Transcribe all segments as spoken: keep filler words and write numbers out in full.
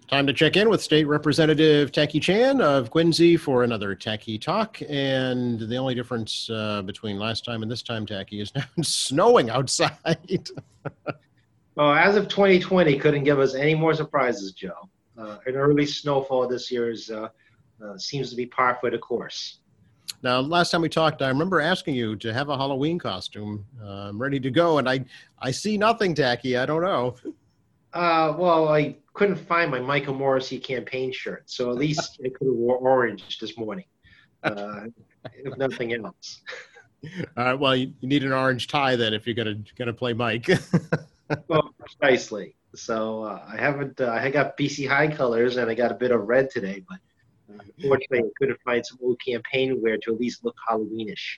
Time to check in with State Representative Tacky Chan of Quincy for another Tacky Talk. And the only difference uh, between last time and this time, Tacky, is now it's snowing outside. Well, as of twenty twenty, couldn't give us any more surprises, Joe. Uh, an early snowfall this year is, uh, uh, seems to be par for the course. Now, last time we talked, I remember asking you to have a Halloween costume. Uh, I'm ready to go, and I, I see nothing, Tacky. I don't know. Uh, well, I couldn't find my Michael Morrissey campaign shirt, so at least I could have wore orange this morning, uh, if nothing else. All right, well, you, you need an orange tie then if you're gonna gonna play Mike. Well, precisely. So uh, I haven't. Uh, I got B C High colors, and I got a bit of red today, but uh, unfortunately, I couldn't find some old campaign wear to at least look Halloweenish.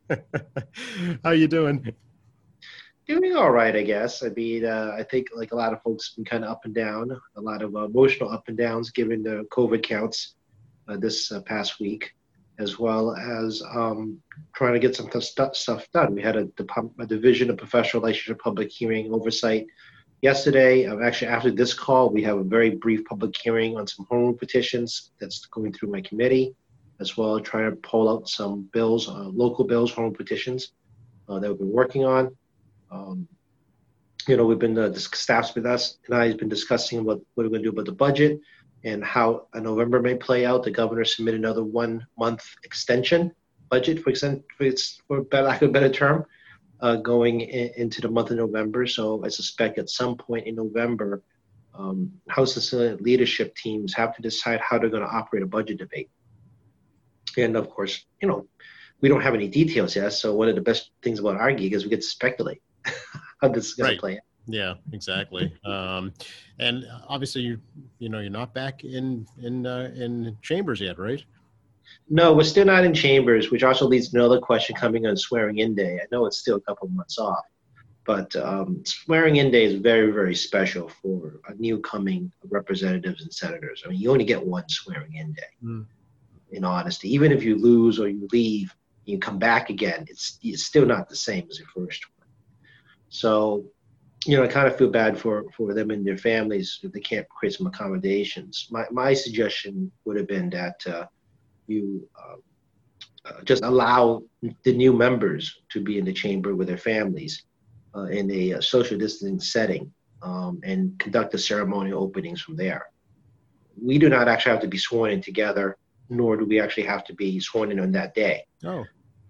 How you doing? Doing all right, I guess. I mean, uh, I think like a lot of folks have been kind of up and down, a lot of uh, emotional up and downs given the COVID counts uh, this uh, past week, as well as um, trying to get some st- stuff done. We had a, a Division of Professional Relationship Public Hearing Oversight yesterday. Uh, actually, after this call, we have a very brief public hearing on some home rule petitions that's going through my committee, as well as trying to pull out some bills, uh, local bills, home rule petitions uh, that we've been working on. Um, you know, we've been, uh, the staff's with us, and I have been discussing what, what we're going to do about the budget and how a November may play out. The governor submitted another one month extension budget for, extent, for, its, for lack of a better term, uh, going in, into the month of November. So I suspect at some point in November, um, House and Senate leadership teams have to decide how they're going to operate a budget debate. And of course, you know, we don't have any details yet. So one of the best things about our gig is we get to speculate how this is going Right. to play out. Yeah, exactly. Um, and obviously, you you know, you're not back in in uh, in chambers yet, right? No, we're still not in chambers, which also leads to another question coming on swearing-in day. I know it's still a couple of months off, but um, swearing-in day is very, very special for new coming representatives and senators. I mean, you only get one swearing-in day, mm. in honesty. Even if you lose or you leave, you come back again, it's it's still not the same as your first one. So, you know, I kind of feel bad for, for them and their families if they can't create some accommodations. My my suggestion would have been that uh, you uh, uh, just allow the new members to be in the chamber with their families uh, in a, a social distancing setting um, and conduct the ceremonial openings from there. We do not actually have to be sworn in together, nor do we actually have to be sworn in on that day. Oh.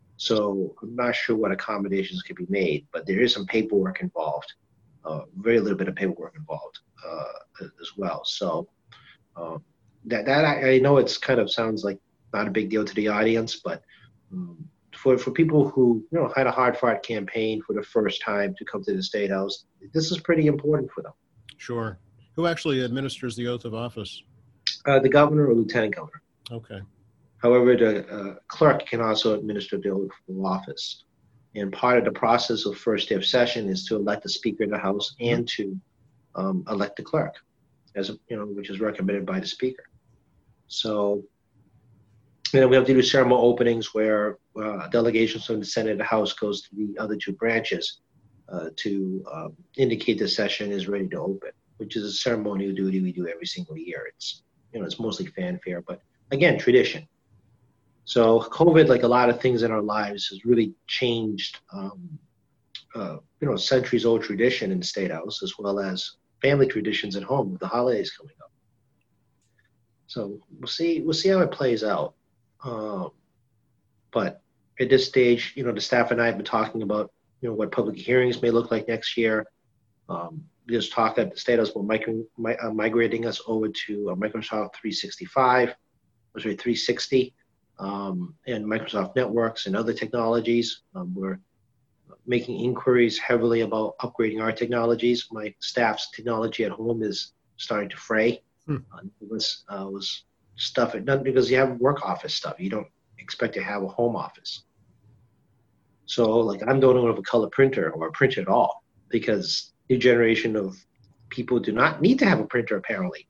So I'm not sure what accommodations could be made, but there is some paperwork involved, uh, very little bit of paperwork involved uh, as well. So um, that that I, I know it's kind of sounds like not a big deal to the audience, but um, for for people who you know had a hard-fought campaign for the first time to come to the State House, this is pretty important for them. Sure. Who actually administers the oath of office? Uh, the governor or lieutenant governor. Okay. However, the uh, clerk can also administer the oath of office. And part of the process of first day of session is to elect the Speaker of the House and to um, elect the clerk, as a, you know, which is recommended by the Speaker. So, you know, we have to do ceremonial openings where uh, delegations from the Senate and the House goes to the other two branches uh, to um, indicate the session is ready to open, which is a ceremonial duty we do every single year. It's, you know, it's mostly fanfare, but again, tradition. So COVID, like a lot of things in our lives, has really changed, um, uh, you know, centuries-old tradition in the State House, as well as family traditions at home with the holidays coming up. So we'll see. We'll see how it plays out. Um, but at this stage, you know, the staff and I have been talking about, you know, what public hearings may look like next year. Um, we just talked at the State House about mig- mi- uh, migrating us over to uh, Microsoft three sixty-five, or sorry, three sixty. Um, and Microsoft Networks and other technologies. Um, we're making inquiries heavily about upgrading our technologies. My staff's technology at home is starting to fray. Hmm. Uh, it was, uh, was stuff, not because you have work office stuff. You don't expect to have a home office. So like I'm the only one with a color printer or a printer at all, because new generation of people do not need to have a printer apparently.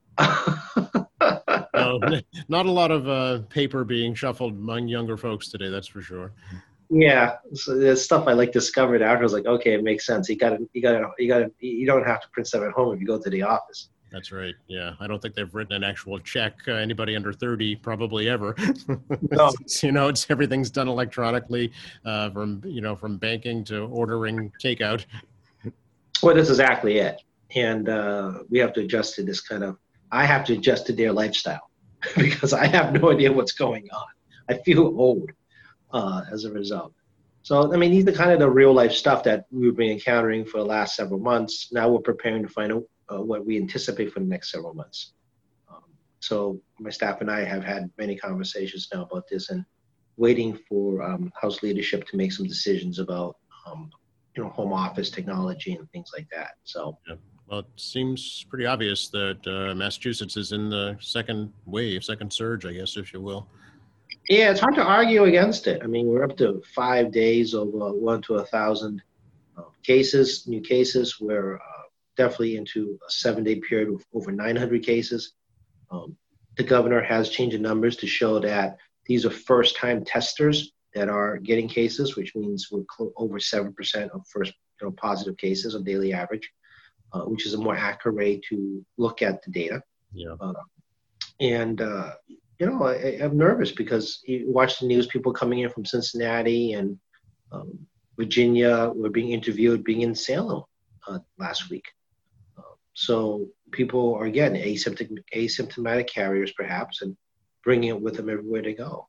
No, not a lot of uh, paper being shuffled among younger folks today, that's for sure. Yeah, so there's stuff I like discovered after. I was like, okay, it makes sense. You got to, you got to, you got to, you don't have to print stuff at home if you go to the office. That's right. Yeah, I don't think they've written an actual check. Uh, anybody under thirty, probably ever. No. It's, you know, it's everything's done electronically, uh, from you know from banking to ordering takeout. Well, that's exactly it. And uh, we have to adjust to this kind of, I have to adjust to their lifestyle because I have no idea what's going on. I feel old uh, as a result. So, I mean, these are kind of the real life stuff that we've been encountering for the last several months. Now we're preparing to find out uh, what we anticipate for the next several months. Um, so my staff and I have had many conversations now about this and waiting for um, House leadership to make some decisions about um, you know, home office technology and things like that. So, Yeah. Well, it seems pretty obvious that uh, Massachusetts is in the second wave, second surge, I guess, if you will. yeah, it's hard to argue against it. I mean, we're up to five days over one to a thousand uh, cases, new cases. We're uh, definitely into a seven-day period with over nine hundred cases. Um, the governor has changed the numbers to show that these are first-time testers that are getting cases, which means we're clo- over seven percent of first you know, positive cases on daily average, uh, which is a more accurate way to look at the data. Yeah. Uh, and, uh, you know, I, I'm nervous because you watch the news, people coming in from Cincinnati and um, Virginia were being interviewed, being in Salem uh, last week. Uh, so people are, again, asymptomatic, asymptomatic carriers perhaps, and bringing it with them everywhere they go.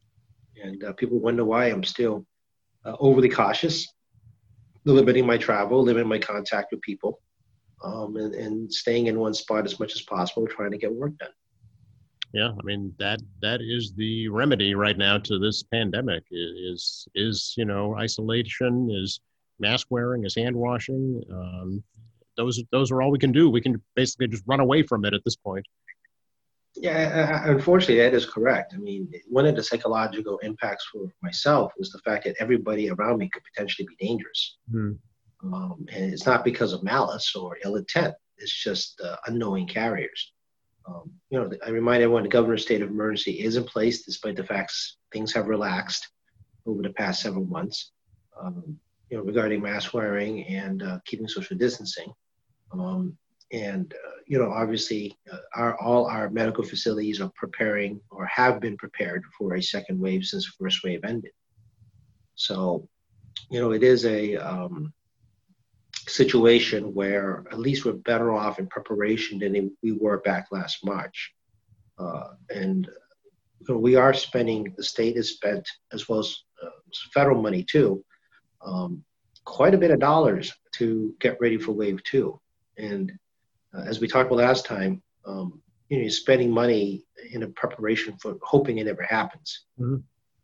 And uh, people wonder why I'm still uh, overly cautious, limiting my travel, limiting my contact with people, um, and, and staying in one spot as much as possible, trying to get work done. Yeah, I mean that that is the remedy right now to this pandemic. Is is you know isolation, is mask wearing, is hand washing. Um, those those are all we can do. We can basically just run away from it at this point. Yeah, unfortunately, that is correct. I mean, one of the psychological impacts for myself was the fact that everybody around me could potentially be dangerous. Hmm. Um, and it's not because of malice or ill intent. It's just uh, unknowing carriers. Um, you know, I remind everyone the governor's state of emergency is in place despite the facts things have relaxed over the past several months, um, you know, regarding mask wearing and uh, keeping social distancing. Um, and, uh, you know, obviously, uh, our, all our medical facilities are preparing or have been prepared for a second wave since the first wave ended. So, you know, it is a um, situation where at least we're better off in preparation than we were back last March. Uh, and you know, we are spending, the state has spent, as well as uh, federal money too, um, quite a bit of dollars to get ready for wave two. And uh, as we talked about last time, um, you know, you're spending money in a preparation for hoping it never happens. Mm-hmm.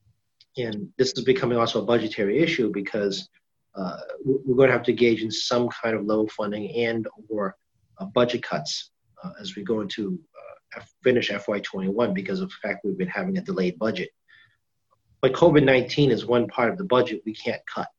And this is becoming also a budgetary issue because uh, we're going to have to engage in some kind of level funding and or uh, budget cuts uh, as we go into uh, finish F Y twenty-one because of the fact we've been having a delayed budget. But COVID nineteen is one part of the budget we can't cut.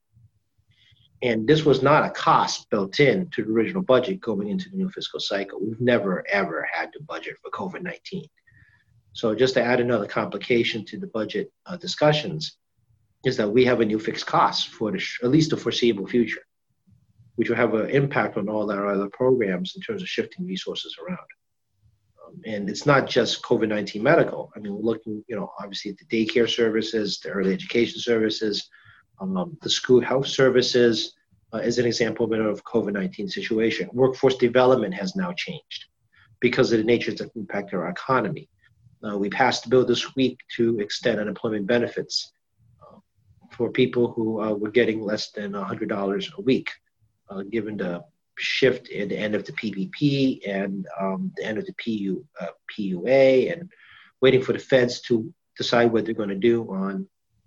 And this was not a cost built in to the original budget going into the new fiscal cycle. We've never, ever had to budget for COVID nineteen. So just to add another complication to the budget uh, discussions is that we have a new fixed cost for the sh- at least the foreseeable future, which will have an impact on all our other programs in terms of shifting resources around. Um, and it's not just COVID nineteen medical. I mean, we're looking, you know, obviously at the daycare services, the early education services, um, the school health services, uh, as an example of a COVID nineteen situation. Workforce development has now changed because of the nature of the impact of our economy. Uh, we passed a bill this week to extend unemployment benefits uh, for people who uh, were getting less than one hundred dollars a week, uh, given the shift in the end of the P P P and um, the end of the P U, uh, P U A, and waiting for the feds to decide what they're going to do on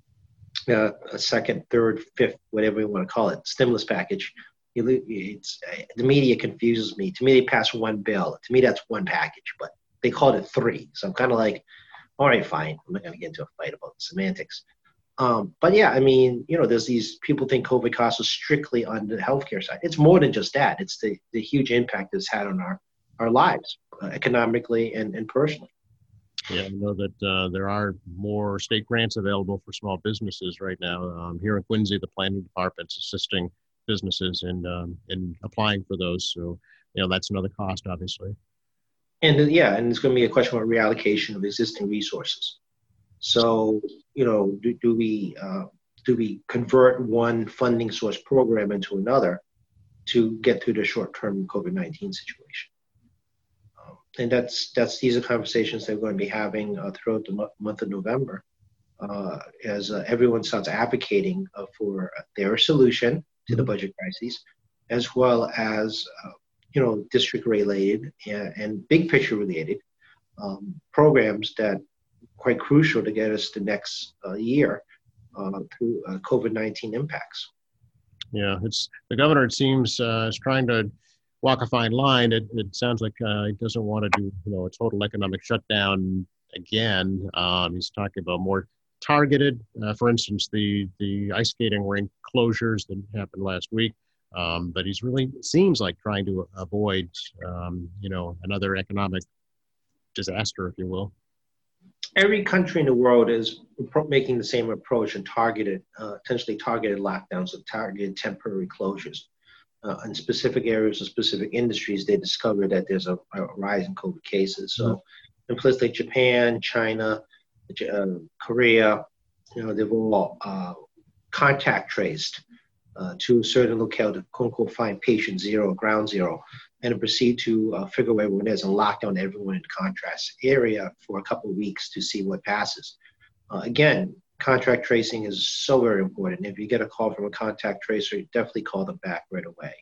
uh, a second, third, fifth, whatever you want to call it, stimulus package. It's, the media confuses me. To me, they pass one bill. To me, that's one package, but they called it three. So I'm kind of like, all right, fine. I'm not going to get into a fight about semantics. Um, but yeah, I mean, you know, there's these people think COVID costs are strictly on the healthcare side. It's more than just that. It's the, the huge impact it's had on our, our lives, uh, economically and, and personally. Yeah, I know that uh, there are more state grants available for small businesses right now. Um, here in Quincy, the planning department's assisting businesses in um, in applying for those. So, you know, that's another cost, obviously. And then, yeah, and it's going to be a question of reallocation of existing resources. So, you know, do, do we uh, do we convert one funding source program into another to get through the short-term COVID nineteen situation? Um, and that's that's these are conversations that we're going to be having uh, throughout the mo- month of November, uh, as uh, everyone starts advocating uh, for their solution to the budget crises, as well as uh, you know, district related and, and big picture related um, programs that quite crucial to get us the next uh, year uh, through uh, COVID nineteen impacts. Yeah, it's the governor. It seems uh, is trying to walk a fine line. It, it sounds like uh, he doesn't want to do, you know, a total economic shutdown again. Um, he's talking about more targeted. Uh, for instance, the the ice skating rink closures that happened last week. Um, but he's really seems like trying to avoid, um, you know, another economic disaster, if you will. Every country in the world is making the same approach and targeted, uh, potentially targeted lockdowns or targeted temporary closures. Uh, in specific areas or specific industries, they discover that there's a, a rise in COVID cases. So mm-hmm. in places like Japan, China, uh, Korea, you know, they've all uh, contact traced Uh, to a certain locale to quote unquote find patient zero, ground zero, and proceed to uh, figure out everyone is and lock down everyone in the contrast area for a couple of weeks to see what passes. Uh, again, contact tracing is so very important. If you get a call from a contact tracer, you definitely call them back right away.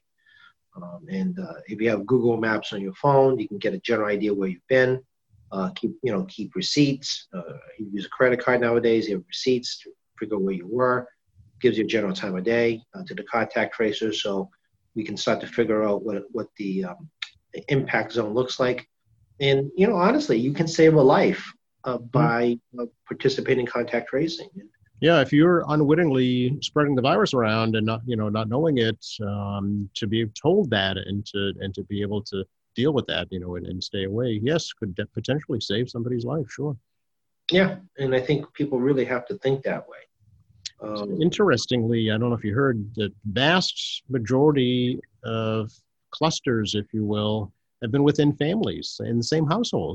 Um, and uh, if you have Google Maps on your phone, you can get a general idea where you've been. Uh, keep you know keep receipts. Uh, you use a credit card nowadays. You have receipts to figure out where you were. Gives you a general time of day uh, to the contact tracers, so we can start to figure out what what the, um, the impact zone looks like. And you know, honestly, you can save a life uh, by uh, participating in contact tracing. Yeah, if you're unwittingly spreading the virus around and not, you know, not knowing it, um, to be told that and to and to be able to deal with that, you know, and, and stay away, yes, could potentially save somebody's life. Sure. Yeah, and I think people really have to think that way. Um, Interestingly, I don't know if you heard, the vast majority of clusters, if you will, have been within families in the same household.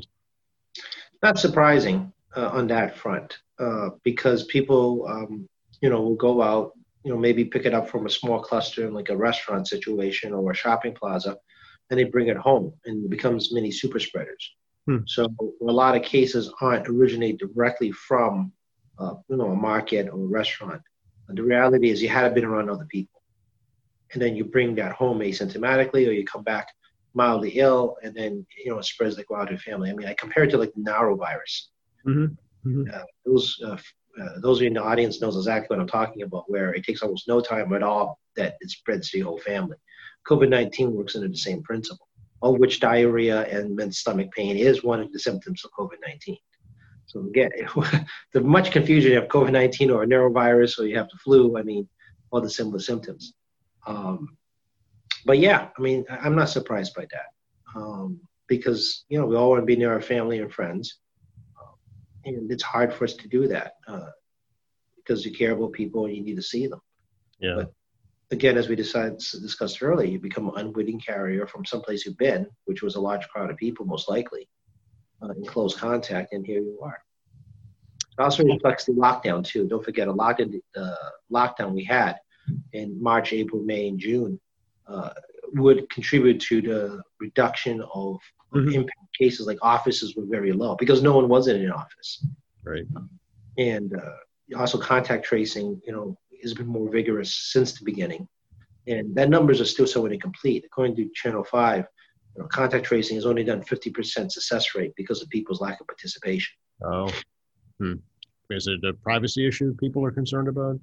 Not surprising uh, on that front, uh, because people, um, you know, will go out, you know, maybe pick it up from a small cluster in like a restaurant situation or a shopping plaza, and they bring it home, and it becomes mini super spreaders. Hmm. So a lot of cases aren't originate directly from Uh, you know, a market or a restaurant. And the reality is you had been around other people. And then you bring that home asymptomatically, or you come back mildly ill, and then, you know, it spreads like wild to your family. I mean, I compare it to like the norovirus. Mm-hmm. Mm-hmm. Uh, those, uh, uh, those in the audience knows exactly what I'm talking about, where it takes almost no time at all that it spreads to your whole family. COVID nineteen works under the same principle, of which diarrhea and men's stomach pain is one of the symptoms of COVID nineteen. So again, the much confusion, you have COVID nineteen or a norovirus, or you have the flu. I mean, all the similar symptoms. Um, but yeah, I mean, I'm not surprised by that, um, because, you know, we all want to be near our family and friends, um, and it's hard for us to do that uh, because you care about people and you need to see them. Yeah. But again, as we decided discussed earlier, you become an unwitting carrier from someplace you've been, which was a large crowd of people, most likely. Uh, in close contact, and here you are. It also reflects the lockdown too. Don't forget, a lockdown, uh, lockdown we had in March, April, May, and June uh, would contribute to the reduction of, of mm-hmm. impact cases. Like offices were very low because no one was in an office. Right. Um, and uh, also contact tracing, you know, has been more vigorous since the beginning, and that numbers are still somewhat incomplete. According to Channel Five, you know, contact tracing has only done fifty percent success rate because of people's lack of participation. Oh, hmm. Is it a privacy issue people are concerned about?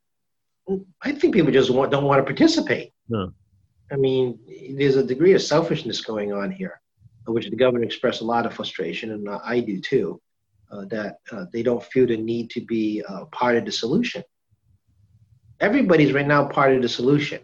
I think people just want, don't want to participate. No. I mean, there's a degree of selfishness going on here, which the governor expressed a lot of frustration, and uh, I do too, uh, that uh, they don't feel the need to be uh, part of the solution. Everybody's right now part of the solution.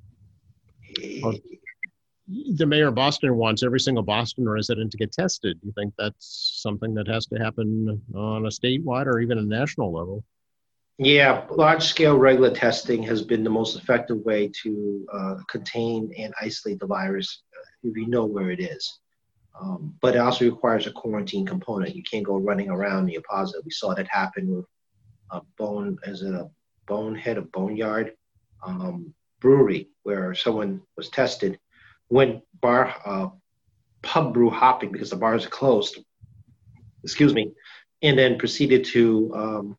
Well, the mayor of Boston wants every single Boston resident to get tested. You think that's something that has to happen on a statewide or even a national level? Yeah, large-scale regular testing has been the most effective way to uh, contain and isolate the virus uh, if you know where it is. Um, but it also requires a quarantine component. You can't go running around and you're positive. We saw that happen with a bone, as a bonehead, a boneyard um, brewery, where someone was tested, went bar uh, pub brew hopping because the bars are closed. Excuse me, and then proceeded to um,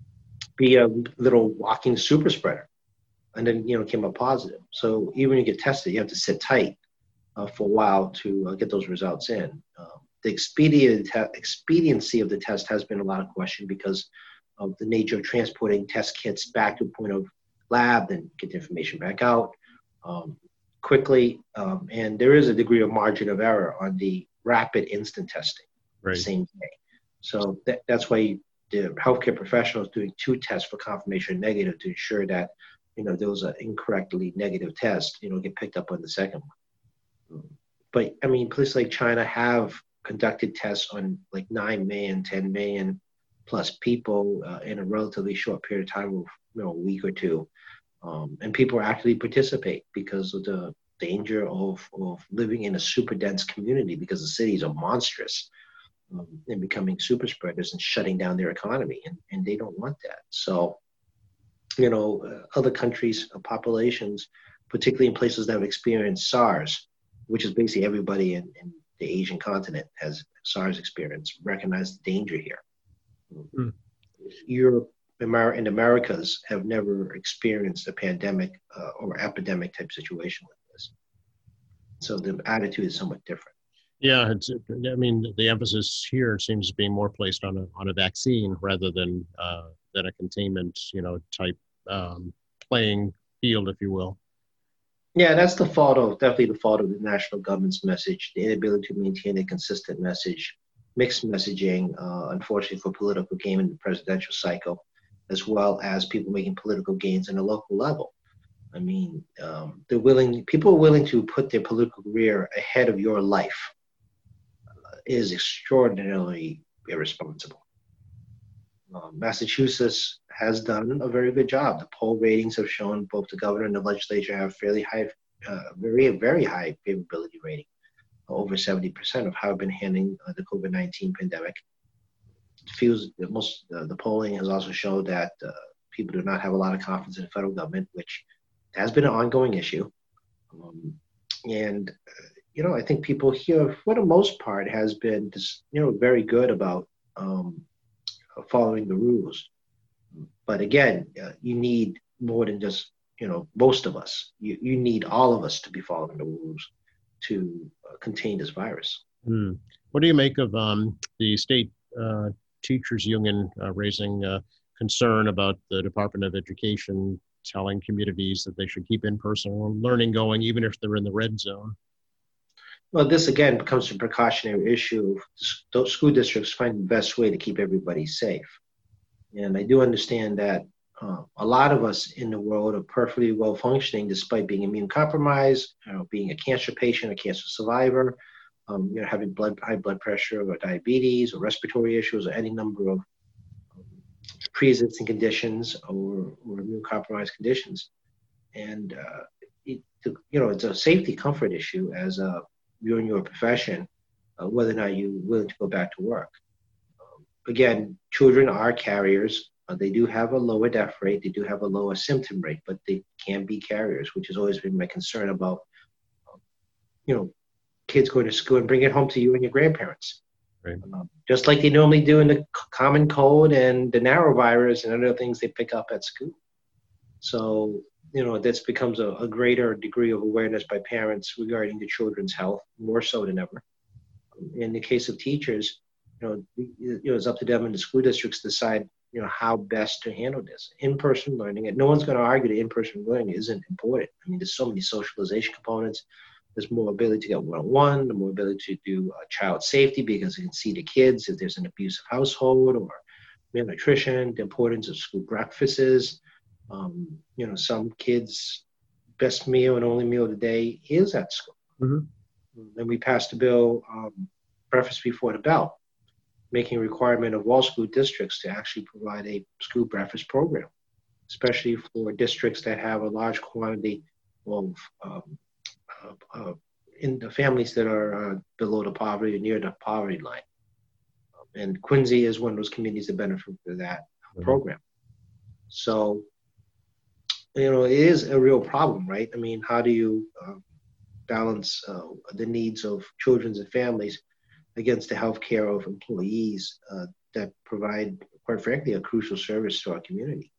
be a little walking super spreader, and then you know came up positive. So even when you get tested, you have to sit tight uh, for a while to uh, get those results in. Um, the expedient, expediency of the test has been a lot of question because of the nature of transporting test kits back to a point of lab, then get the information back out um, quickly. Um, and there is a degree of margin of error on the rapid instant testing Right. the same day. So that, that's why you, the healthcare professionals doing two tests for confirmation negative to ensure that, you know, those are incorrectly negative tests, you know, get picked up on the second one. But I mean, places like China have conducted tests on like nine million, ten million plus people uh, in a relatively short period of time, of you know, a week or two. Um, and people actually participate because of the danger of, of living in a super dense community because the cities are monstrous um, and becoming super spreaders and shutting down their economy. And, and they don't want that. So, you know, uh, other countries, uh, populations, particularly in places that have experienced SARS, which is basically everybody in, in the Asian continent has SARS experience, recognize the danger here. Mm. Europe Amer- and Americas have never experienced a pandemic uh, or epidemic type situation like this. So the attitude is somewhat different. Yeah, it's, I mean, the emphasis here seems to be more placed on a on a vaccine rather than uh, than a containment, you know, type um, playing field, if you will. Yeah, that's the fault of definitely the fault of the national government's message, the inability to maintain a consistent message, mixed messaging, uh, unfortunately for political gain in the presidential cycle, as well as people making political gains in the local level. I mean, um, they're willing, people are willing to put their political career ahead of your life uh, is extraordinarily irresponsible. Uh, Massachusetts has done a very good job. The poll ratings have shown both the governor and the legislature have fairly high, uh, very, very high favorability rating, over seventy percent of how we've been handling uh, the COVID nineteen pandemic. It feels that most uh, the polling has also showed that uh, people do not have a lot of confidence in the federal government, which has been an ongoing issue. Um, and, uh, you know, I think people here, for the most part, has been, just, you know, very good about um, following the rules. But again, uh, you need more than just, you know, most of us. You, you need all of us to be following the rules to uh, contain this virus. Hmm. What do you make of um, the state uh, teachers union uh, raising uh, concern about the Department of Education telling communities that they should keep in-person learning going, even if they're in the red zone? Well, this again becomes a precautionary issue. Those school districts find the best way to keep everybody safe. And I do understand that uh, a lot of us in the world are perfectly well functioning despite being immune compromised, you know, being a cancer patient, a cancer survivor, um, you know, having blood, high blood pressure or diabetes or respiratory issues or any number of um, pre-existing conditions or, or immune compromised conditions. And, uh, it, you know, it's a safety comfort issue as a, you're in your profession, uh, whether or not you're willing to go back to work. Again, children are carriers. Uh, they do have a lower death rate. They do have a lower symptom rate, but they can be carriers, which has always been my concern about, um, you know, kids going to school and bring it home to you and your grandparents. Right. Um, just like they normally do in the common cold and the norovirus and other things they pick up at school. So, you know, this becomes a, a greater degree of awareness by parents regarding the children's health, more so than ever. In the case of teachers, you know, you know, it's up to them and the school districts to decide, you know, how best to handle this. In-person learning, and no one's going to argue that in-person learning isn't important. I mean, there's so many socialization components. There's more ability to get one-on-one, the more ability to do uh, child safety because you can see the kids if there's an abusive household or malnutrition, the importance of school breakfasts. Um, you know, some kids' best meal and only meal of the day is at school. Mm-hmm. And we passed a bill, um, breakfast before the bell, making a requirement of all school districts to actually provide a school breakfast program, especially for districts that have a large quantity of um, uh, uh, in the families that are uh, below the poverty or near the poverty line. And Quincy is one of those communities that benefit from that Mhm. program. So, you know, it is a real problem, right? I mean, how do you uh, balance uh, the needs of children and families against the health care of employees uh, that provide, quite frankly, a crucial service to our community?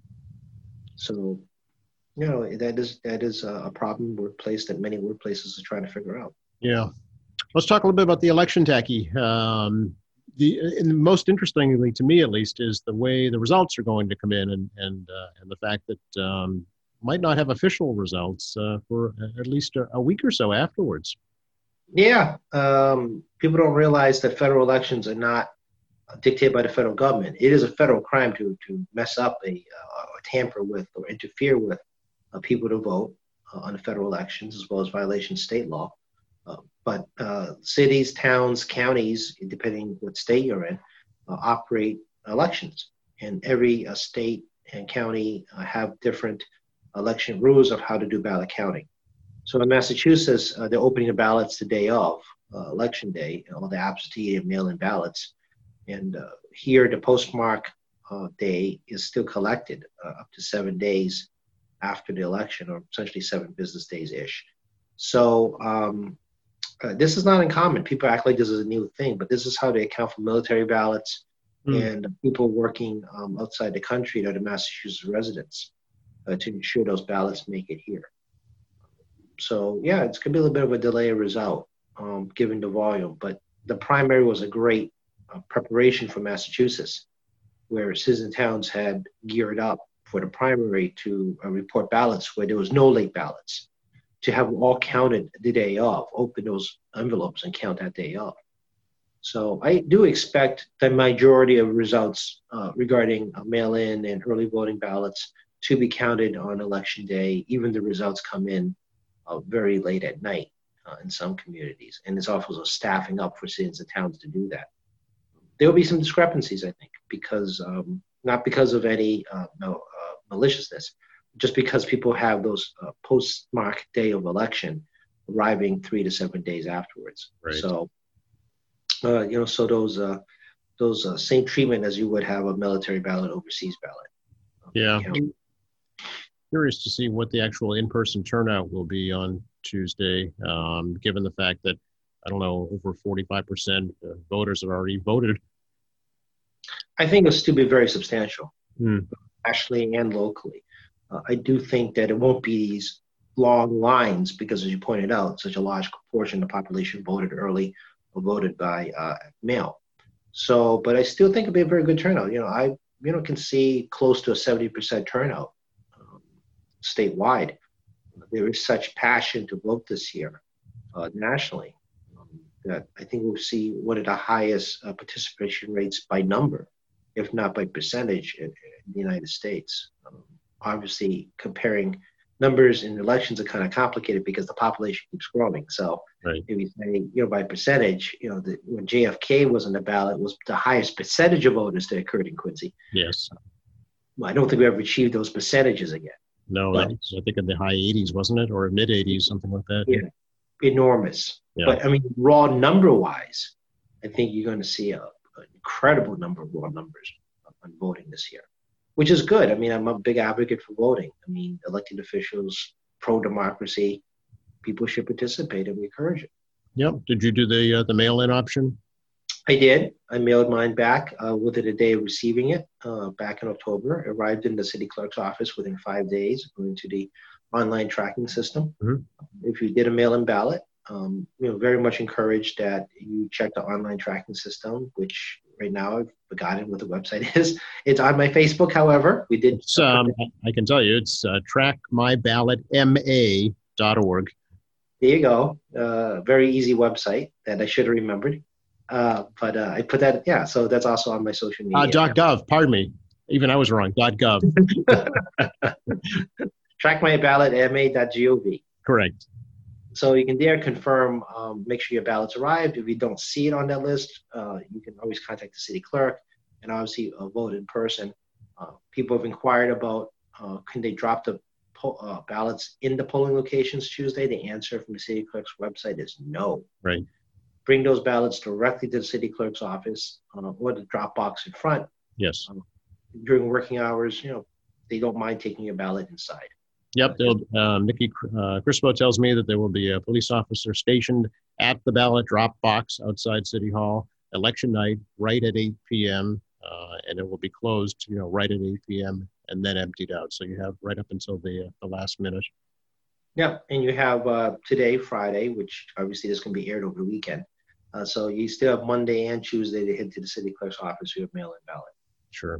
So, you know, that is that is a problem workplace that many workplaces are trying to figure out. Yeah. Let's talk a little bit about the election, Tacky. Um, the and most interestingly to me, at least, is the way the results are going to come in, and and uh, and the fact that um, might not have official results uh, for at least a, a week or so afterwards. Yeah, um, people don't realize that federal elections are not dictated by the federal government. It is a federal crime to to mess up a uh, or tamper with or interfere with uh, people to vote uh, on the federal elections, as well as violation of state law. Uh, but uh, cities, towns, counties, depending what state you're in, uh, operate elections. And every uh, state and county uh, have different election rules of how to do ballot counting. So in Massachusetts, uh, they're opening the ballots the day of uh, election day, all the absentee and mail-in ballots. And uh, here, the postmark uh, day is still collected uh, up to seven days after the election, or essentially seven business days-ish. So um, uh, this is not uncommon. People act like this is a new thing, but this is how they account for military ballots mm. and people working um, outside the country that are Massachusetts residents uh, to ensure those ballots make it here. So yeah, it's going to be a little bit of a delay of result um, given the volume, but the primary was a great uh, preparation for Massachusetts, where cities and towns had geared up for the primary to uh, report ballots where there was no late ballots, to have them all counted the day of, open those envelopes and count that day of. So I do expect the majority of results uh, regarding uh, mail-in and early voting ballots to be counted on election day. Even the results come in uh, very late at night uh, in some communities. And there's also staffing up for cities and towns to do that. There will be some discrepancies, I think, because um, not because of any uh, no, uh, maliciousness, just because people have those uh, postmark day of election arriving three to seven days afterwards. Right. So, uh, you know, so those uh, those uh, same treatment as you would have a military ballot, overseas ballot. Yeah. You know. Curious to see what the actual in-person turnout will be on Tuesday, um, given the fact that, I don't know, over forty-five percent of voters have already voted. I think it'll still be very substantial, hmm. nationally and locally. Uh, I do think that it won't be these long lines because, as you pointed out, such a large proportion of the population voted early or voted by uh, mail. So, but I still think it'll be a very good turnout. You know, I you know can see close to a seventy percent turnout um, statewide. There is such passion to vote this year uh, nationally um, that I think we'll see one of the highest uh, participation rates by number, if not by percentage, in, in the United States. Um, obviously, comparing numbers in elections are kind of complicated because the population keeps growing. So, right. if you say, you know, by percentage, you know, the, when J F K was on the ballot, it was the highest percentage of voters that occurred in Quincy. Yes. Well, I don't think we ever achieved those percentages again. No, but, that's, I think in the high eighties, wasn't it? Or mid eighties, something like that. Yeah, enormous. Yeah. But I mean, raw number-wise, I think you're going to see a, an incredible number of raw numbers on voting this year, which is good. I mean, I'm a big advocate for voting. I mean, elected officials, pro-democracy, people should participate, and we encourage it. Yep. Did you do the uh, the mail-in option? I did. I mailed mine back uh, within a day of receiving it uh, back in October. It arrived in the city clerk's office within five days, according to the online tracking system. Mm-hmm. If you did a mail-in ballot, um, you know, very much encouraged that you check the online tracking system, which right now I've forgotten what the website is. It's on my Facebook, however. We did. It's, um, I can tell you, it's uh, track my ballot m a dot org. There you go. Uh, very easy website that I should have remembered. Uh, but uh, I put that, yeah, so that's also on my social media. Uh, dot .gov, pardon me. Even I was wrong, dot .gov. track my ballot m a dot gov. Correct. So you can there confirm, um, make sure your ballot's arrived. If you don't see it on that list, uh, you can always contact the city clerk and obviously uh, vote in person. Uh, people have inquired about, uh, can they drop the po- uh, ballots in the polling locations Tuesday? The answer from the city clerk's website is no. Right. Bring those ballots directly to the city clerk's office uh, or the drop box in front. Yes. Um, during working hours, you know, they don't mind taking your ballot inside. Yep. Uh, um, Nikki uh, Crispo tells me that there will be a police officer stationed at the ballot drop box outside City Hall election night, right at eight p.m. Uh, and it will be closed, you know, right at eight p.m. and then emptied out. So you have right up until the uh, the last minute. Yeah, and you have uh, today, Friday, which obviously this can be aired over the weekend. Uh, so you still have Monday and Tuesday to head to the city clerk's office for your mail-in ballot. Sure.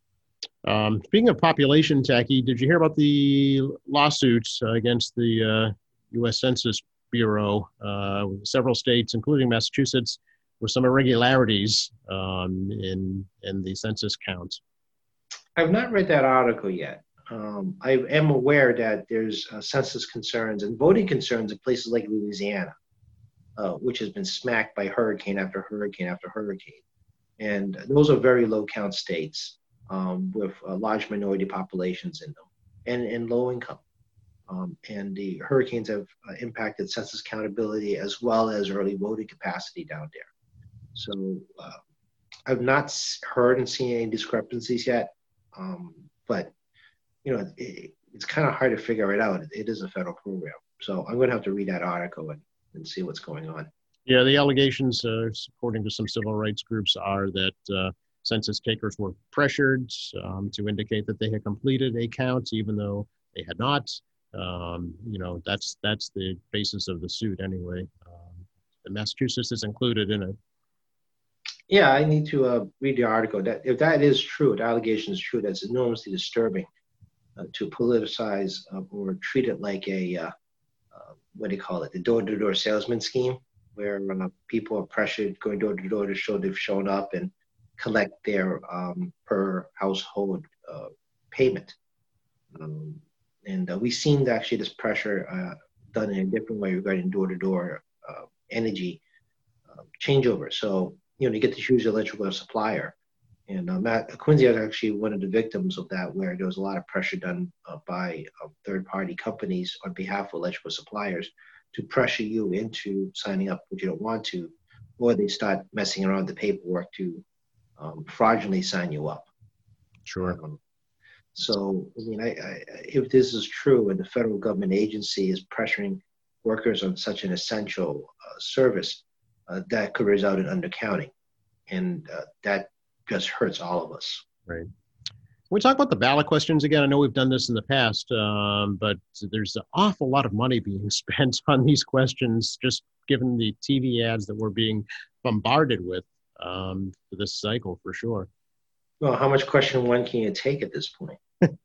Um, speaking of population, Tacky, did you hear about the lawsuits uh, against the uh, U S Census Bureau? Uh, several states, including Massachusetts, with some irregularities um, in in the census counts. I've not read that article yet. Um, I am aware that there's uh, census concerns and voting concerns in places like Louisiana, uh, which has been smacked by hurricane after hurricane after hurricane. And those are very low count states um, with uh, large minority populations in them and, and low income. Um, and the hurricanes have uh, impacted census countability as well as early voting capacity down there. So uh, I've not heard and seen any discrepancies yet, um, but you know, it, it's kind of hard to figure it out. It is a federal program. So I'm going to have to read that article and, and see what's going on. Yeah, the allegations, uh, according to some civil rights groups, are that uh, census takers were pressured um, to indicate that they had completed a count, even though they had not. Um, you know, that's that's the basis of the suit anyway. Um, and Massachusetts is included in it. Yeah, I need to uh, read the article. That if that is true, the allegation is true, that's enormously disturbing uh, to politicize uh, or treat it like a, uh, uh, what do you call it, the door-to-door salesman scheme, where uh, people are pressured going door to door to show they've shown up and collect their um, per household uh, payment. Um, and uh, we've seen actually this pressure uh, done in a different way regarding door to door energy uh, changeover. So, you know, you get to choose your electrical supplier. And uh, Matt Quincy is actually one of the victims of that, where there was a lot of pressure done uh, by uh, third-party companies on behalf of electrical suppliers to pressure you into signing up if you don't want to, or they start messing around the paperwork to um, fraudulently sign you up. Sure. Um, so, I mean, I, I, if this is true and the federal government agency is pressuring workers on such an essential uh, service, uh, that could result in undercounting. And uh, that just hurts all of us. Right. When we talk about the ballot questions again, I know we've done this in the past, um, but there's an awful lot of money being spent on these questions, just given the T V ads that we're being bombarded with um, for this cycle, for sure. Well, how much question one can you take at this point?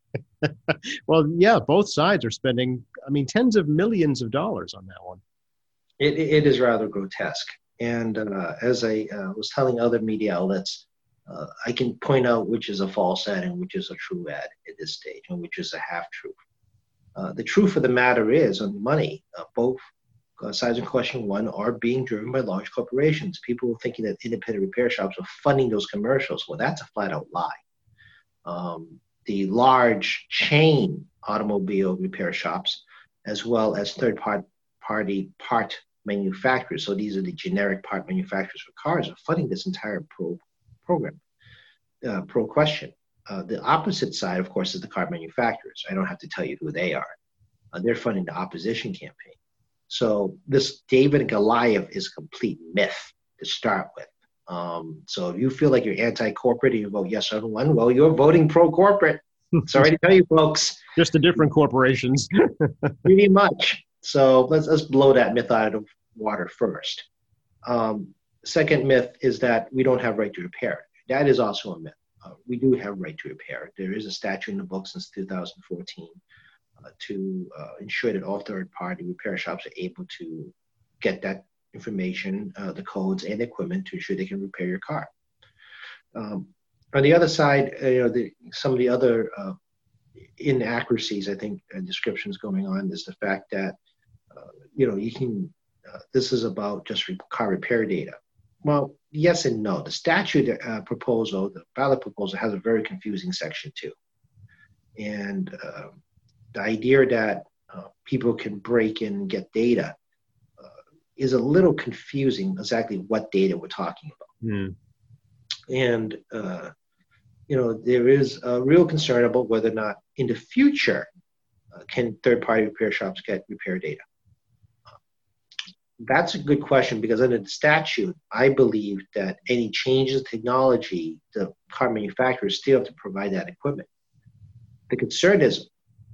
Well, yeah, both sides are spending, I mean, tens of millions of dollars on that one. It, it is rather grotesque. And uh, as I uh, was telling other media outlets, uh, I can point out which is a false ad and which is a true ad at this stage, and which is a half truth. Uh, the truth of the matter is, on money, uh, both uh, sides in question one are being driven by large corporations. People are thinking that independent repair shops are funding those commercials. Well, that's a flat out lie. Um, the large chain automobile repair shops, as well as third part, party part manufacturers, so these are the generic part manufacturers for cars, are funding this entire pro program, uh, pro question. Uh, the opposite side, of course, is the car manufacturers. I don't have to tell you who they are. Uh, they're funding the opposition campaign. So this David and Goliath is a complete myth to start with. Um, so if you feel like you're anti-corporate and you vote yes on one, well, you're voting pro-corporate. Sorry to tell you, folks. Just the different corporations. Pretty much. So let's let's blow that myth out of water first. Um, second myth is that we don't have right to repair. That is also a myth. Uh, we do have right to repair. There is a statute in the book since two thousand fourteen uh, to uh, ensure that all third-party repair shops are able to get that information, uh, the codes and equipment to ensure they can repair your car. Um, on the other side, uh, you know, the, some of the other uh, inaccuracies, I think, uh, descriptions going on is the fact that, uh, you know, you can, uh, this is about just re car repair data. Well, yes and no. The statute uh, proposal, the ballot proposal, has a very confusing section two. And uh, the idea that uh, people can break in and get data uh, is a little confusing exactly what data we're talking about. Mm. And, uh, you know, there is a real concern about whether or not in the future uh, can third-party repair shops get repair data. That's a good question because under the statute, I believe that any changes in technology, the car manufacturers still have to provide that equipment. The concern is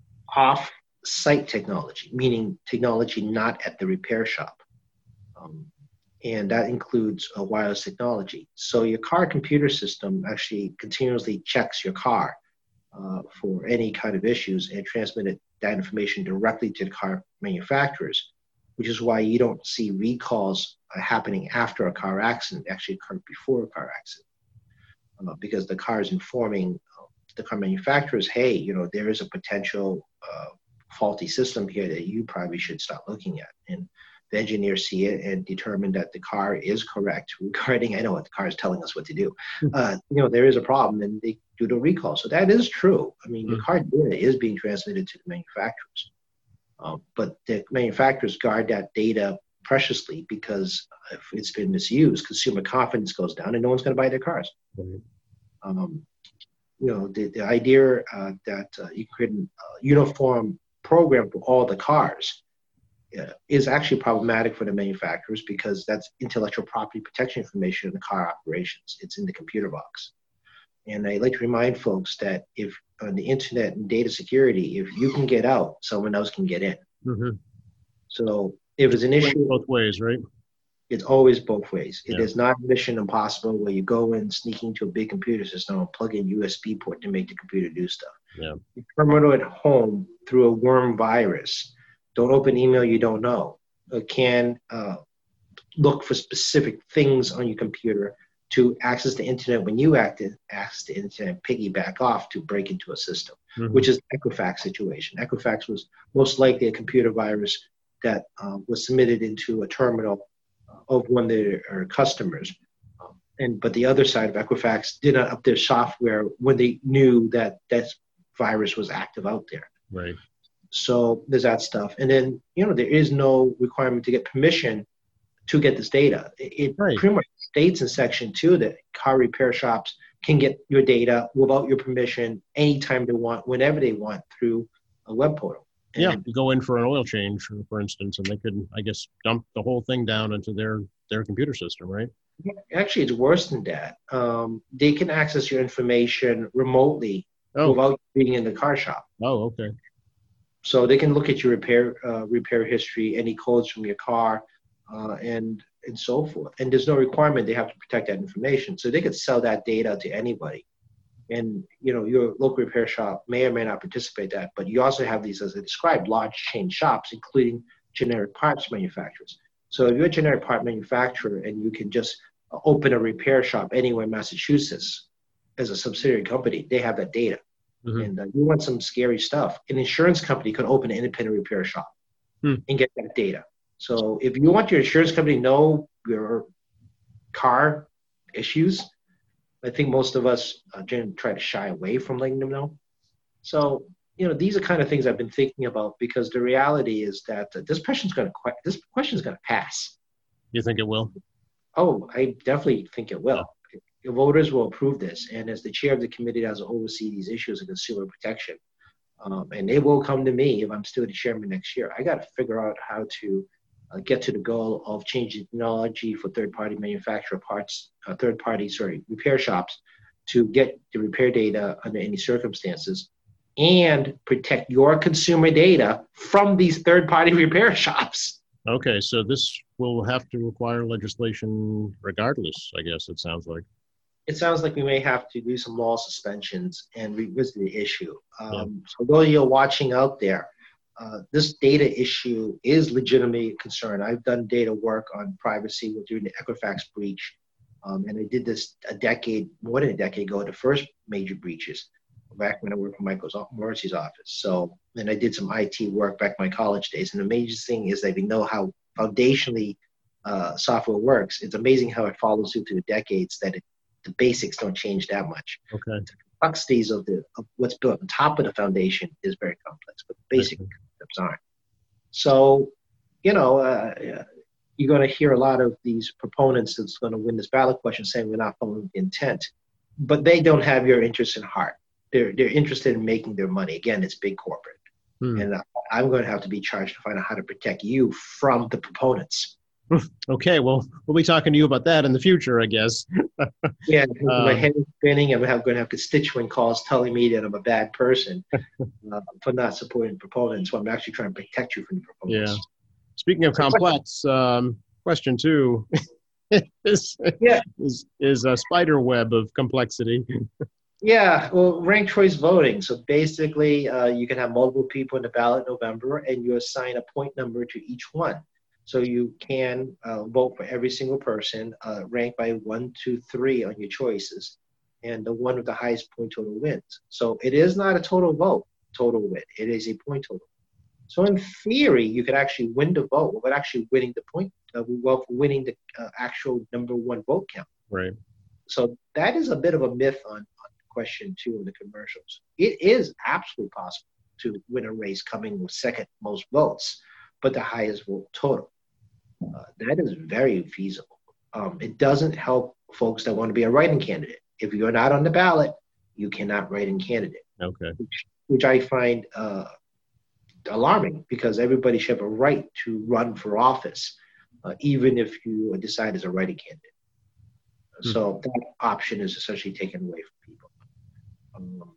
off-site technology, meaning technology not at the repair shop. Um, and that includes a wireless technology. So your car computer system actually continuously checks your car uh, for any kind of issues and transmitted that information directly to the car manufacturers, which is why you don't see recalls uh, happening after a car accident. It actually occurred before a car accident uh, because the car is informing uh, the car manufacturers, hey, you know, there is a potential uh, faulty system here that you probably should start looking at. And the engineers see it and determine that the car is correct regarding, I know what the car is telling us what to do. Uh, you know, there is a problem and they do the recall. So that is true. I mean, mm-hmm. the car data is being transmitted to the manufacturers. Uh, but the manufacturers guard that data preciously because if it's been misused, consumer confidence goes down and no one's going to buy their cars. Mm-hmm. Um, you know, the, the idea uh, that uh, you create a uniform program for all the cars uh, is actually problematic for the manufacturers because that's intellectual property protection information in the car operations. It's in the computer box. And I like to remind folks that if on the internet and data security, if you can get out, someone else can get in. Mm-hmm. So if it's an issue, both ways, right? It's always both ways. It yeah. is not mission impossible where you go in, sneak into a big computer system and plug in U S B port to make the computer do stuff. Yeah. You terminal at home through a worm virus. Don't open email you don't know. It can uh, look for specific things on your computer to access the internet when you active, access the internet and piggyback off to break into a system, mm-hmm. which is the Equifax situation. Equifax was most likely a computer virus that uh, was submitted into a terminal of one of their customers. Um, and but the other side of Equifax did not up their software when they knew that that virus was active out there. Right. So there's that stuff. And then, you know, there is no requirement to get permission to get this data. It right. pretty much states in section two that car repair shops can get your data without your permission anytime they want, whenever they want through a web portal. And yeah, you go in for an oil change, for instance, and they could, I guess, dump the whole thing down into their, their computer system, right? Actually, it's worse than that. Um, they can access your information remotely oh. without being in the car shop. Oh, okay. So they can look at your repair uh, repair history, any codes from your car, uh, and and so forth. And there's no requirement they have to protect that information. So they could sell that data to anybody. And, you know, your local repair shop may or may not participate in that, but you also have these, as I described, large chain shops, including generic parts manufacturers. So if you're a generic part manufacturer and you can just open a repair shop anywhere in Massachusetts as a subsidiary company, they have that data. Mm-hmm. And uh, you want some scary stuff. An insurance company could open an independent repair shop hmm. and get that data. So if you want your insurance company to know your car issues, I think most of us uh, generally try to shy away from letting them know. So, you know, these are kind of things I've been thinking about because the reality is that uh, this question's going to que- this question's going to pass. You think it will? Oh, I definitely think it will. Yeah. Voters will approve this, and as the chair of the committee that has to oversee these issues of consumer protection, um, and they will come to me if I'm still the chairman next year. I got to figure out how to uh, get to the goal of changing technology for third-party manufacturer parts, uh, third-party sorry repair shops to get the repair data under any circumstances, and protect your consumer data from these third-party repair shops. Okay, so this will have to require legislation regardless, I guess it sounds like. It sounds like we may have to do some law suspensions and revisit the issue. Um, yeah. So though you're watching out there, uh, this data issue is legitimately a concern. I've done data work on privacy during the Equifax breach, um, and I did this a decade, more than a decade ago, the first major breaches, back when I worked for Michael Morrissey's office. So, and I did some I T work back in my college days. And the major thing is that we know how foundationally uh, software works. It's amazing how it follows through through the decades that it, the basics don't change that much. Okay. complexities of the of what's built on top of the foundation is very complex, but the basic concepts aren't. So, you know, uh, you're going to hear a lot of these proponents that's going to win this ballot question saying we're not following the intent, but they don't have your interest in heart. They're they're interested in making their money. Again, it's big corporate, hmm. and I'm going to have to be charged to find out how to protect you from the proponents. Okay, well, we'll be talking to you about that in the future, I guess. Yeah, my um, head is spinning. I'm going to have constituent calls telling me that I'm a bad person uh, for not supporting proponents. So I'm actually trying to protect you from the proponents. Yeah. Speaking of complex, um, question two is, yeah. is, is a spider web of complexity. Yeah, well, ranked choice voting. So basically, uh, you can have multiple people in the ballot in November, and you assign a point number to each one. So you can uh, vote for every single person, uh, ranked by one, two, three on your choices, and the one with the highest point total wins. So it is not a total vote, total win. It is a point total. So in theory, you could actually win the vote without actually winning the point, uh, well, winning the uh, actual number one vote count. Right. So that is a bit of a myth on, on question two of the commercials. It is absolutely possible to win a race coming with second most votes, but the highest vote total. Uh, that is very feasible. Um, it doesn't help folks that want to be a write-in candidate. If you're not on the ballot, you cannot write-in candidate. Okay. Which, which I find uh, alarming, because everybody should have a right to run for office, uh, even if you decide as a write-in candidate. Hmm. So that option is essentially taken away from people. Um,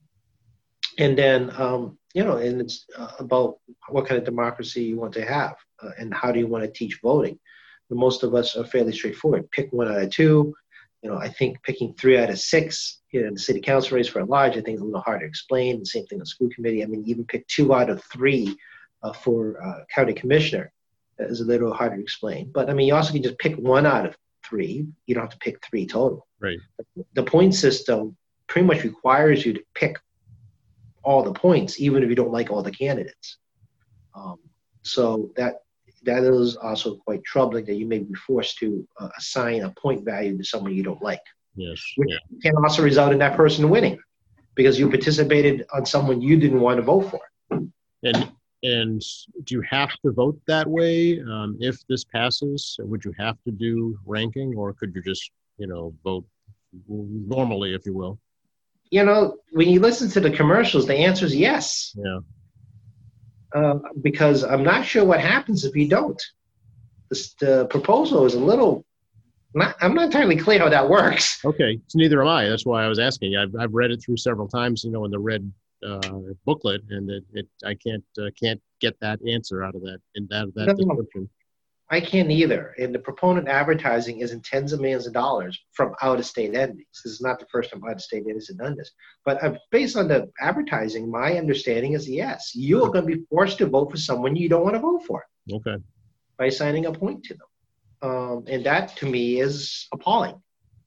and then, um, you know, and it's uh, about what kind of democracy you want to have, uh, and how do you want to teach voting. But most of us are fairly straightforward. Pick one out of two. You know, I think picking three out of six, you know, in the city council race for a large, I think is a little hard to explain. The same thing in school committee. I mean, even pick two out of three uh, for uh, county commissioner is a little hard to explain. But I mean, you also can just pick one out of three. You don't have to pick three total. Right. The point system pretty much requires you to pick all the points, even if you don't like all the candidates. Um, so that that is also quite troubling, that you may be forced to uh, assign a point value to someone you don't like. Yes. Which yeah. can also result in that person winning because you participated on someone you didn't want to vote for. And and do you have to vote that way um, if this passes? Would you have to do ranking, or could you just, you know, vote normally, if you will? You know, when you listen to the commercials, the answer is yes. Yeah. Uh, because I'm not sure what happens if you don't. This, the proposal is a little, not, I'm not entirely clear how that works. Okay, so neither am I. That's why I was asking. I've I've read it through several times, you know, in the red uh, booklet, and it, it I can't uh, can't get that answer out of that in that that no, description. I can't either. And the proponent advertising is in tens of millions of dollars from out-of-state entities. This is not the first time out-of-state entities have done this. But uh, based on the advertising, my understanding is yes, you are going to be forced to vote for someone you don't want to vote for. Okay. By assigning a point to them. Um, and that, to me, is appalling.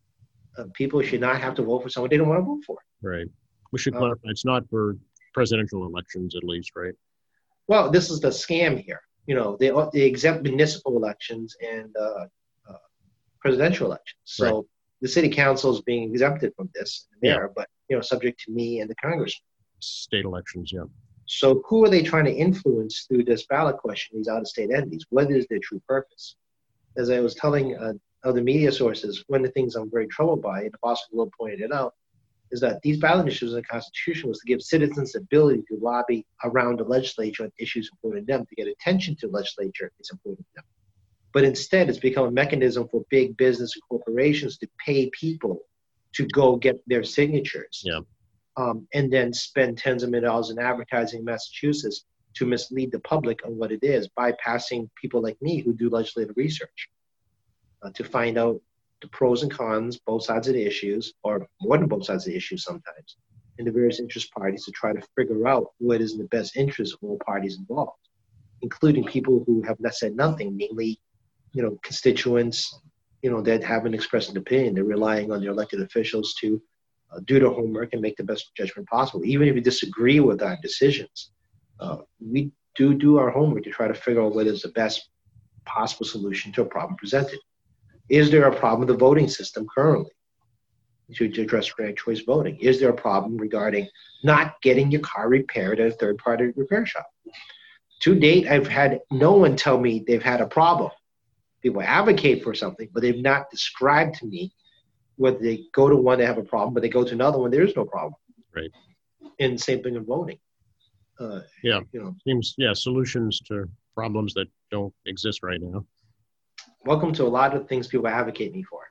Uh, people should not have to vote for someone they don't want to vote for. Right. We should clarify, um, it's not for presidential elections, at least, right? Well, this is the scam here. You know, they, they exempt municipal elections and uh, uh, presidential elections. So right. The city council is being exempted from this there, yeah. But, you know, subject to me and the Congress. State elections, yeah. So who are they trying to influence through this ballot question, these out-of-state entities? What is their true purpose? As I was telling uh, other media sources, one of the things I'm very troubled by, and Apostle Will pointed it out, is that these ballot initiatives in the Constitution was to give citizens the ability to lobby around the legislature on issues important to them, to get attention to the legislature is important to them. But instead, it's become a mechanism for big business and corporations to pay people to go get their signatures. Yeah. Um, and then spend tens of millions of dollars in advertising in Massachusetts to mislead the public on what it is, bypassing people like me who do legislative research uh, to find out the pros and cons, both sides of the issues, or more than both sides of the issues sometimes, and the various interest parties to try to figure out what is in the best interest of all parties involved, including people who have not said nothing, namely, you know, constituents, you know, that haven't expressed an opinion. They're relying on their elected officials to Uh, do their homework and make the best judgment possible. Even if you disagree with our decisions, uh, we do do our homework to try to figure out what is the best possible solution to a problem presented. Is there a problem with the voting system currently? to address ranked choice voting. Is there a problem regarding not getting your car repaired at a third-party repair shop? To date, I've had no one tell me they've had a problem. People advocate for something, but they've not described to me whether they go to one, they have a problem, but they go to another one, there is no problem. Right. And same thing in voting. Uh, yeah. You know, Seems, yeah, solutions to problems that don't exist right now. Welcome to a lot of things people advocate me for.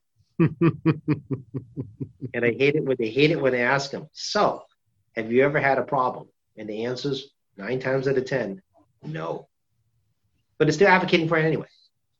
And I hate it when they hate it when they ask them, so have you ever had a problem? And the answer's nine times out of ten, no. But it's still advocating for it anyway.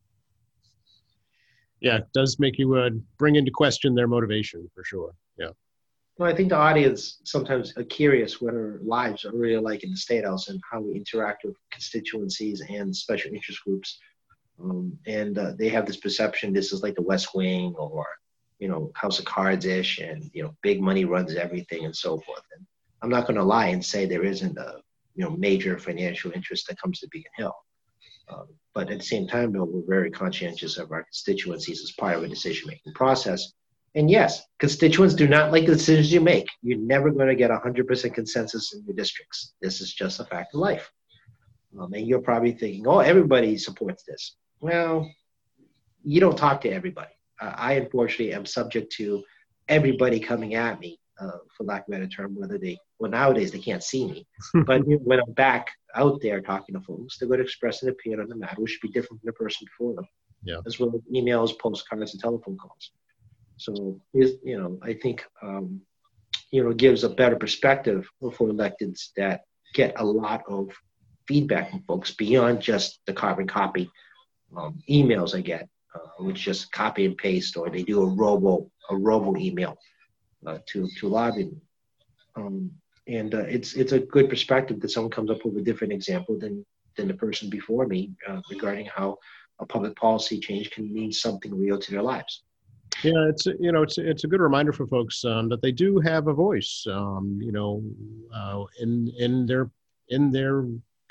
Yeah, it does make you uh, bring into question their motivation for sure. Yeah. Well, I think the audience sometimes are curious what our lives are really like in the State House and how we interact with constituencies and special interest groups. Um, and uh, they have this perception this is like the West Wing or, you know, House of Cards-ish, and, you know, big money runs everything and so forth. And I'm not going to lie and say there isn't a, you know, major financial interest that comes to Beacon Hill. Um, but at the same time, though, we're very conscientious of our constituencies as part of a decision-making process. And yes, constituents do not like the decisions you make. You're never going to get one hundred percent consensus in your districts. This is just a fact of life. Um, and you're probably thinking, oh, everybody supports this. Well, you don't talk to everybody. Uh, I, unfortunately, am subject to everybody coming at me, uh, for lack of a better term, whether they, well, nowadays they can't see me. But you know, when I'm back out there talking to folks, they're going to express an opinion on the matter, which should be different from the person before them. Yeah. As well as emails, postcards, and telephone calls. So, is you know, I think, um, you know, gives a better perspective for electeds that get a lot of feedback from folks beyond just the carbon copy um, emails I get, uh, which just copy and paste, or they do a robo a robo email uh, to to lobby me. Um, and uh, it's it's a good perspective that someone comes up with a different example than than the person before me uh, regarding how a public policy change can mean something real to their lives. Yeah, it's you know it's it's a good reminder for folks um, that they do have a voice. Um, you know, uh, in in their in their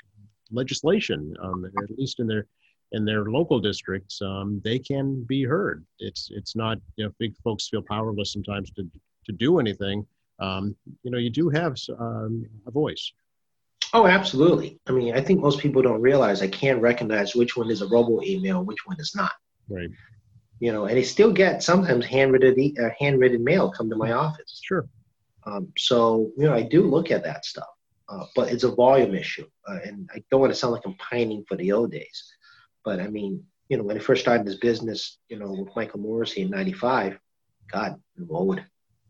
legislation, um, or at least in their in their local districts, um, they can be heard. It's it's not, you know, big folks feel powerless sometimes to to do anything. Um, you know, you do have um, a voice. Oh, absolutely. I mean, I think most people don't realize I can't recognize which one is a robo email, which one is not. Right. You know, and they still get sometimes handwritten e- uh, handwritten mail come to my office. Sure. Um, so, you know, I do look at that stuff, uh, but it's a volume issue. Uh, and I don't want to sound like I'm pining for the old days. But I mean, you know, when I first started this business, you know, with Michael Morrissey in ninety-five, God, I'm old.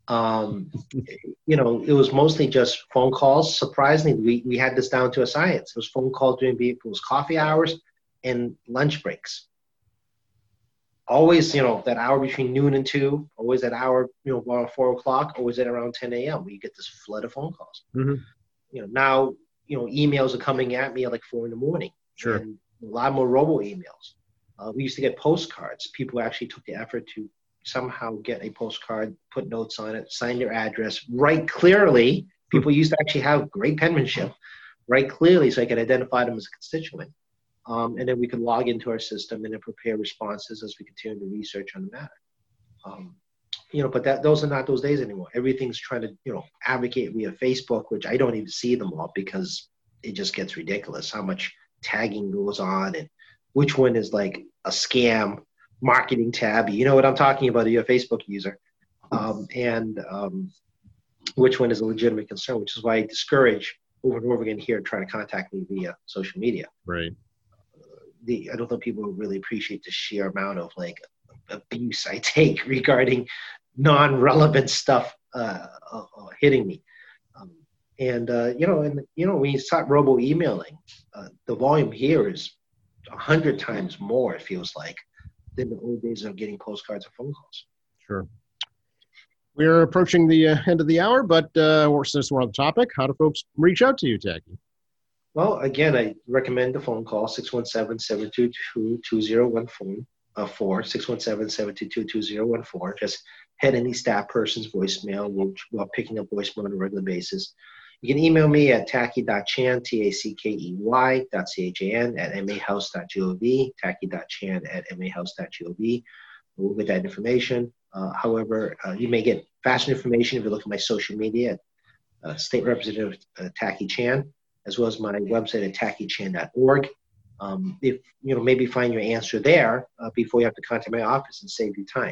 Um, you know, it was mostly just phone calls. Surprisingly, we, we had this down to a science. It was phone calls during people's coffee hours and lunch breaks. Always, you know, that hour between noon and two, always that hour, you know, around four o'clock, always at around ten a.m. where you get this flood of phone calls. Mm-hmm. You know, now, you know, emails are coming at me at like four in the morning. Sure. And a lot more robo emails. Uh, we used to get postcards. People actually took the effort to somehow get a postcard, put notes on it, sign their address, write clearly. People used to actually have great penmanship, write clearly so I could identify them as a constituent. Um, and then we could log into our system and then prepare responses as we continue to research on the matter. Um, you know, but that those are not those days anymore. Everything's trying to, you know, advocate via Facebook, which I don't even see them all because it just gets ridiculous how much tagging goes on and which one is like a scam marketing tab. You know what I'm talking about, you're a Facebook user. Um, and um, which one is a legitimate concern, which is why I discourage over and over again here trying to contact me via social media. Right. The, I don't think people really appreciate the sheer amount of like abuse I take regarding non-relevant stuff uh, uh, hitting me. Um, and, uh, you know, and, you know, when you start robo emailing, uh, the volume here is a hundred times more, it feels like, than the old days of getting postcards or phone calls. Sure. We're approaching the uh, end of the hour, but uh, since we're on the topic, how do folks reach out to you, Tacky? Well, again, I recommend the phone call, six one seven, seven two two, two zero one four, six one seven, seven two two, two zero one four. Just head any staff person's voicemail while picking up voicemail on a regular basis. You can email me at tacky.chan, T A C K E Y, dot C H A N, at mahouse dot gov, tacky.chan at mahouse dot gov. We'll get that information. Uh, however, uh, you may get faster information if you look at my social media, uh, State Representative uh, Tacky Chan, as well as my website at tacky chan dot org. Um, if you know, maybe find your answer there uh, before you have to contact my office and save you time.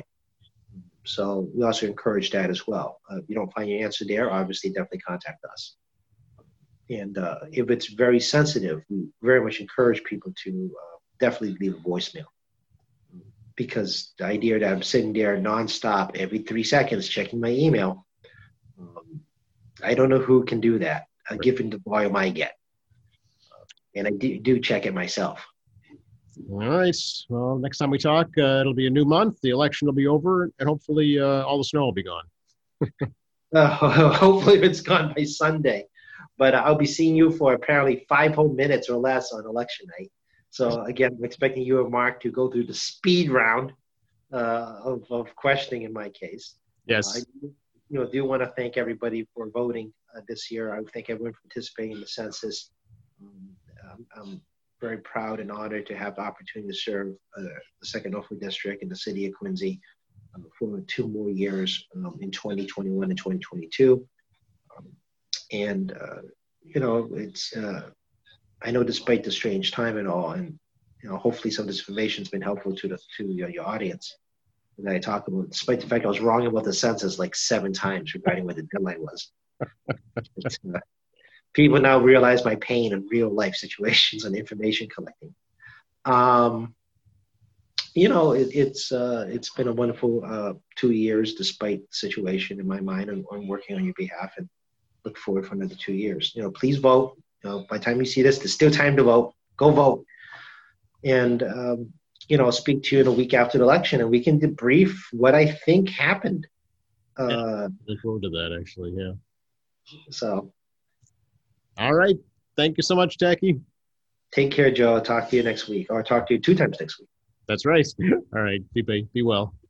So we also encourage that as well. Uh, if you don't find your answer there, obviously definitely contact us. And uh, if it's very sensitive, we very much encourage people to uh, definitely leave a voicemail. Because the idea that I'm sitting there nonstop every three seconds checking my email, um, I don't know who can do that, uh, given the volume I get. Uh, and I do, do check it myself. All right. Well, next time we talk, uh, it'll be a new month. The election will be over, and hopefully uh, all the snow will be gone. uh, hopefully it's gone by Sunday. But I'll be seeing you for apparently five whole minutes or less on election night. So again, I'm expecting you and Mark to go through the speed round uh, of, of questioning in my case. Yes. Uh, I you know, do want to thank everybody for voting uh, this year. I thank everyone for participating in the census. Um, I'm, I'm very proud and honored to have the opportunity to serve uh, the second Norfolk District in the city of Quincy uh, for two more years um, in twenty twenty-one and twenty twenty-two. Um, and, uh, you know, it's... Uh, I know, despite the strange time and all, and you know, hopefully some of this information has been helpful to the to your, your audience that I talk about. Despite the fact I was wrong about the census like seven times regarding what the deadline was, uh, people now realize my pain in real life situations and information collecting. Um, you know, it, it's uh, it's been a wonderful uh, two years, despite the situation in my mind. I'm, I'm working on your behalf and look forward for another two years. You know, please vote. You know, by the time you see this, there's still time to vote. Go vote. And, um, you know, I'll speak to you in a week after the election, and we can debrief what I think happened. Uh, yeah, look forward to that, actually, yeah. So. All right. Thank you so much, Tacky. Take care, Joe. I'll talk to you next week, or talk to you two times next week. That's right. All right. Be, be well.